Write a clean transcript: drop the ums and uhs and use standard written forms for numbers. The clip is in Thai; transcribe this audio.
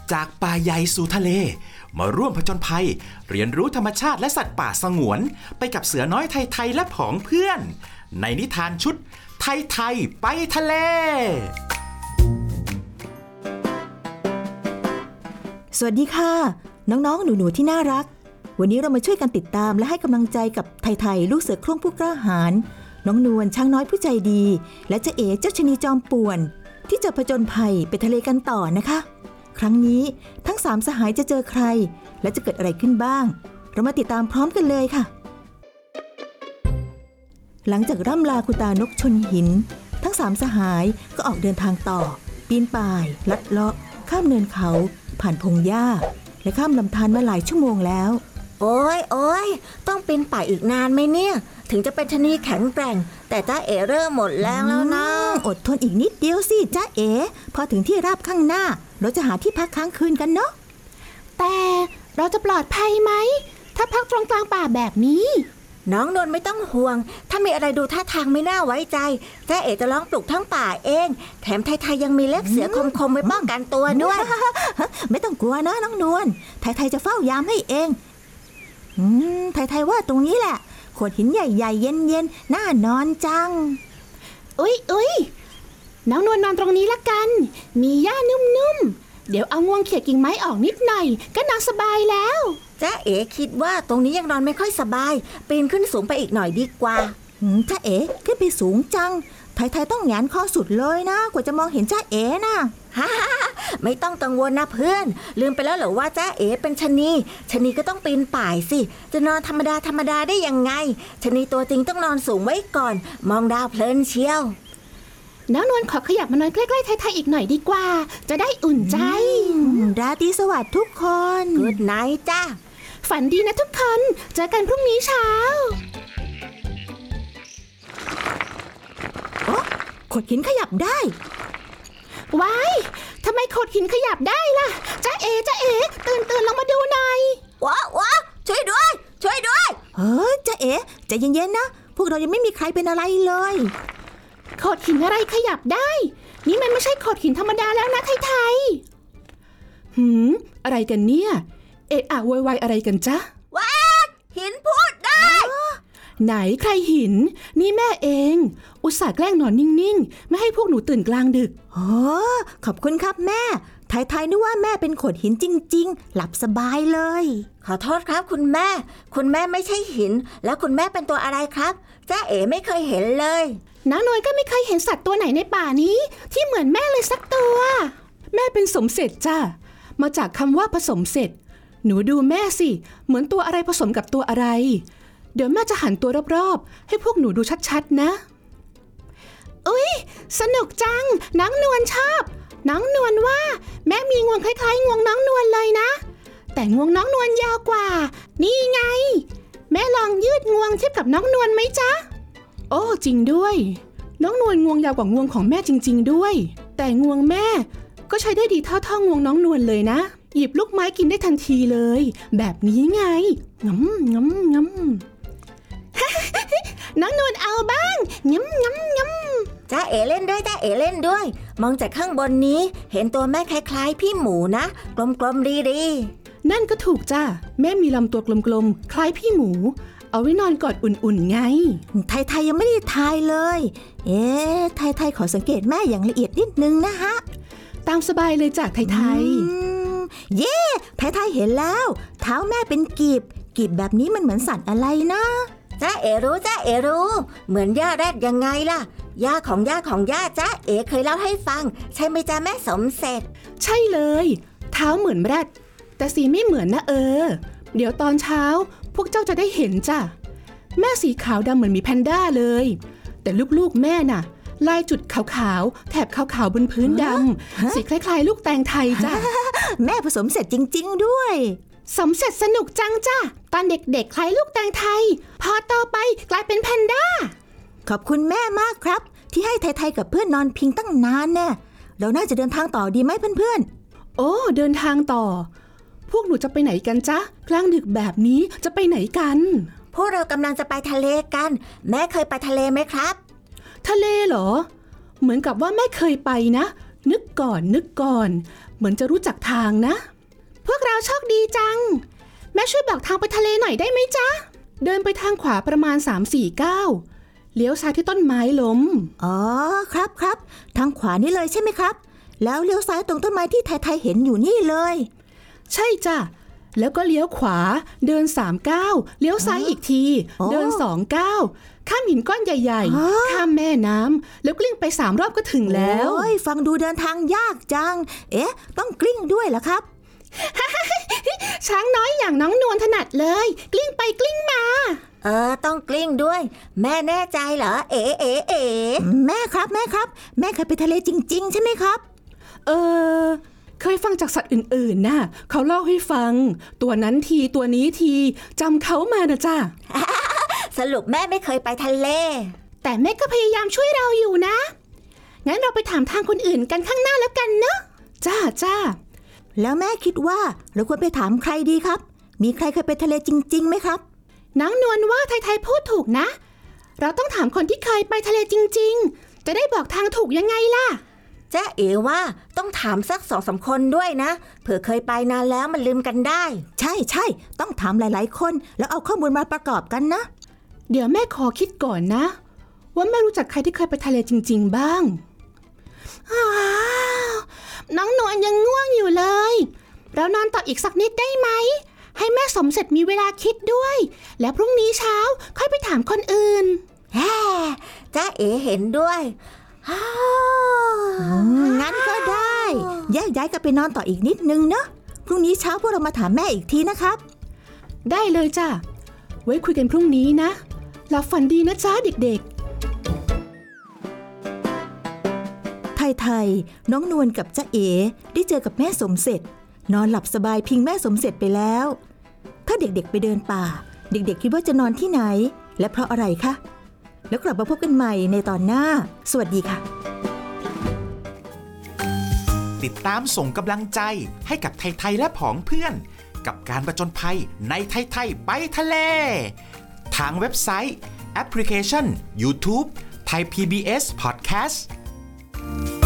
จากป่าใหญ่สู่ทะเลมาร่วมผจญภัยเรียนรู้ธรรมชาติและสัตว์ป่าสงวนไปกับเสือน้อยไทยและผองเพื่อนในนิทานชุดไทยไปทะเลสวัสดีค่ะน้องๆหนูๆที่น่ารักวันนี้เรามาช่วยกันติดตามและให้กำลังใจกับไทยลูกเสือโคร่งผู้กล้าหาญน้องนวลช้างน้อยผู้ใจดีและเจ๊เอ๋เจ้าชะนีจอมป่วนที่จะผจญภัยไปทะเลกันต่อนะคะครั้งนี้ทั้ง3สหายจะเจอใครและจะเกิดอะไรขึ้นบ้างเรามาติดตามพร้อมกันเลยค่ะหลังจากร่ำลาคุณตานกชนหินทั้ง3สหายก็ออกเดินทางต่อปีนป่ายลัดเลาะข้ามเนินเขาผ่านพงหญ้าและข้ามลำธารมาหลายชั่วโมงแล้วโอ้ยต้องปีนป่ายอีกนานไหมเนี่ยถึงจะเป็นชะนีแข็งแกร่งแต่จ้าเอ๋เริ่มหมดแรงแล้วนะอดทนอีกนิดเดียวสิจ้าเอ๋พอถึงที่ราบข้างหน้าเราจะหาที่พักค้างคืนกันเนาะแต่เราจะปลอดภัยไหมถ้าพักตรงกลางป่าแบบนี้น้องนวลไม่ต้องห่วงถ้ามีอะไรดูท่าทางไม่น่าไว้ใจจ้าเอ๋จะล้อมปลุกทั้งป่าเองแถมไทยยังมีเล็บเสือคมไว้ป้องกันตัวด้วยไม่ต้องกลัวนะน้องนวลไทยจะเฝ้ายามให้เองไทยว่าตรงนี้แหละโขดหินใหญ่ๆเย็นๆน่านอนจังอุ๊ยน้องนวลนอนตรงนี้ละกันมีหญ้านุ่มๆเดี๋ยวเอางวงเขี่ยกิ่งไม้ออกนิดหน่อยก็นอนสบายแล้วจ้าเอ๋คิดว่าตรงนี้ยังนอนไม่ค่อยสบายปีนขึ้นสูงไปอีกหน่อยดีกว่าจ้าเอ๋ขึ้นไปสูงจังไทยต้องแหงนคอสุดเลยนะกว่าจะมองเห็นจ้าเอ๋นะไม่ต้องกังวลนะเพื่อนลืมไปแล้วเหรอว่าจ้าเอ๋เป็นชะนีก็ต้องปีนป่ายสิจะนอนธรรมดาได้ยังไงชะนีตัวจริงต้องนอนสูงไว้ก่อนมองดาวเพลินเชียวน้องนวลขอขยับมานอนใกล้ๆไทยอีกหน่อยดีกว่าจะได้อุ่นใจราตรีสวัสดิ์ทุกคน Good night จ้าฝันดีนะทุกคนเจอกันพรุ่งนี้เช้าโขดหินขยับได้ว้ายทำไมโขดหินขยับได้ล่ะจ้าเอ๋ตื่นลงมาดูหน่อยว้าช่วยด้วยจ้าเอ๋ใจเย็นๆนะพวกเรายังไม่มีใครเป็นอะไรเลยโขดหินอะไรขยับได้นี่มันไม่ใช่โขดหินธรรมดาแล้วนะไทยอะไรกันเนี่ยเอะอะโวยวายอะไรกันจ๊ะว้าหินพูดได้ไหนใครหินนี่แม่เองอุตส่าห์แกล้งนอนนิ่งๆไม่ให้พวกหนูตื่นกลางดึกขอบคุณครับแม่ไทยนึกว่าแม่เป็นโขดหินจริงๆหลับสบายเลยขอโทษครับคุณแม่ไม่ใช่หินแล้วคุณแม่เป็นตัวอะไรครับจ้าเอ๋ไม่เคยเห็นเลยน้านวยก็ไม่เคยเห็นสัตว์ตัวไหนในป่านี้ที่เหมือนแม่เลยสักตัวแม่เป็นสมเสร็จจ้ะมาจากคำว่าผสมเสร็จหนูดูแม่สิเหมือนตัวอะไรผสมกับตัวอะไรเดี๋ยวแม่จะหันตัวรอบๆให้พวกหนูดูชัดๆนะอุ๊ยสนุกจังน้องนวลชอบน้องนวลว่าแม่มีงวงคล้ายๆงวงน้องนวลเลยนะแต่งวงน้องนวลยาวกว่านี่ไงแม่ลองยืดงวงเทียบกับน้องนวลไหมจ๊ะโอ้จริงด้วยน้องนวลงวงยาวกว่างวงของแม่จริงๆด้วยแต่งวงแม่ก็ใช้ได้ดีเท่างวงน้องนวลเลยนะหยิบลูกไม้กินได้ทันทีเลยแบบนี้ไงงำน้องนวลเอาบ้างงำจ้าเอ๋เล่นด้วยมองจากข้างบนนี้เห็นตัวแม่คล้ายๆพี่หมูนะกลมๆดีนั่นก็ถูกจ้าแม่มีลำตัวกลมๆคล้ายพี่หมูเอาไว้นอนกอดอุ่นๆไงไทยยังไม่ได้ทายเลยไทยขอสังเกตแม่อย่างละเอียดนิดนึงนะฮะตามสบายเลยจากไทยเย่ไทยเห็นแล้วเท้าแม่เป็นกีบแบบนี้มันเหมือนสัตว์อะไรนะจ้าเอ๋รู้เหมือนย่าแรดยังไงล่ะย่าของย่าจ้าเอ๋เคยเล่าให้ฟังใช่ไหมจ้าแม่สมเสร็จใช่เลยเท้าเหมือนแรดแต่สีไม่เหมือนนะเดี๋ยวตอนเช้าพวกเจ้าจะได้เห็นจ้ะแม่สีขาวดำเหมือนมีแพนด้าเลยแต่ลูกๆแม่น่ะลายจุดขาวๆแถบขาวๆบนพื้นดำสีคล้ายๆลูกแตงไทยจ้ะแม่ผสมเสร็จจริงๆด้วยสมเสร็จสนุกจังจ้ะตอนเด็กๆคล้ายลูกแตงไทยพอโตไปกลายเป็นแพนด้าขอบคุณแม่มากครับที่ให้ไทยกับเพื่อนนอนพิงตั้งนานแน่เราน่าจะเดินทางต่อดีไหมเพื่อนๆโอ้เดินทางต่อพวกหนูจะไปไหนกันจ๊ะกลางดึกแบบนี้จะไปไหนกันพวกเรากำลังจะไปทะเลกันแม่เคยไปทะเลไหมครับทะเลเหรอเหมือนกับว่าแม่เคยไปนะนึกก่อนเหมือนจะรู้จักทางนะพวกเราโชคดีจังแม่ช่วยบอกทางไปทะเลหน่อยได้ไหมจ๊ะเดินไปทางขวาประมาณ 3-4 ก้าวเลี้ยวซ้ายที่ต้นไม้ล้มอ๋อครับทางขวานี่เลยใช่ไหมครับแล้วเลี้ยวซ้ายตรงต้นไม้ที่ไทยเห็นอยู่นี่เลยใช่จ้ะแล้วก็เลี้ยวขวาเดิน3 ก้าวเลี้ยวซ้ายอีกทีเดิน2 ก้าวข้ามหินก้อนใหญ่ๆข้ามแม่น้ำแล้วกลิ้งไป3 รอบก็ถึงแล้วโอ้ยฟังดูเดินทางยากจังต้องกลิ้งด้วยเหรอครับช้างน้อยอย่างน้องนวลถนัดเลยกลิ้งไปกลิ้งมาต้องกลิ้งด้วยแม่แน่ใจเหรอแม่ครับแม่เคยไปทะเลจริงๆใช่ไหมครับเคยฟังจากสัตว์อื่นๆน่ะเขาเล่าให้ฟังตัวนั้นทีตัวนี้ทีจำเขามานะจ้ะสรุปแม่ไม่เคยไปทะเลแต่แม่ก็พยายามช่วยเราอยู่นะงั้นเราไปถามทางคนอื่นกันข้างหน้าแล้วกันเนอะจ้าแล้วแม่คิดว่าเราควรไปถามใครดีครับมีใครเคยไปทะเลจริงๆไหมครับน้องนวลว่าไทยพูดถูกนะเราต้องถามคนที่เคยไปทะเลจริงๆจะได้บอกทางถูกยังไงล่ะจ๊ะเอ๋ว่าต้องถามสัก2-3 คนด้วยนะเผื่อเคยไปนานแล้วมันลืมกันได้ใช่ต้องถามหลายๆคนแล้วเอาข้อมูลมาประกอบกันนะเดี๋ยวแม่ขอคิดก่อนนะว่าแม่รู้จักใครที่เคยไปทะเลจริงๆบ้างน้องนวลยังง่วงอยู่เลยเรานอนต่ออีกสักนิดได้ไหมให้แม่สมเสร็จมีเวลาคิดด้วยแล้วพรุ่งนี้เช้าค่อยไปถามคนอื่นจ๊ะเอ๋เห็นด้วยงั้นก็ได้แยกย้ายกันไปนอนต่ออีกนิดนึงเนอะพรุ่งนี้เช้าพวกเรามาถามแม่อีกทีนะครับได้เลยจ้ะไว้คุยกันพรุ่งนี้นะหลับฝันดีนะจ๊ะเด็กๆไทยน้องนวลกับจ๊ะเอ๋ได้เจอกับแม่สมเสร็จนอนหลับสบายพิงแม่สมเสร็จไปแล้วถ้าเด็กๆไปเดินป่าเด็กๆคิดว่าจะนอนที่ไหนและเพราะอะไรคะแล้วกลับมาพบกันใหม่ในตอนหน้าสวัสดีค่ะติดตามส่งกำลังใจให้กับไทยและผองเพื่อนกับการผจญภัยในไทยไปทะเลทางเว็บไซต์แอปพลิเคชัน YouTube Thai PBS Podcast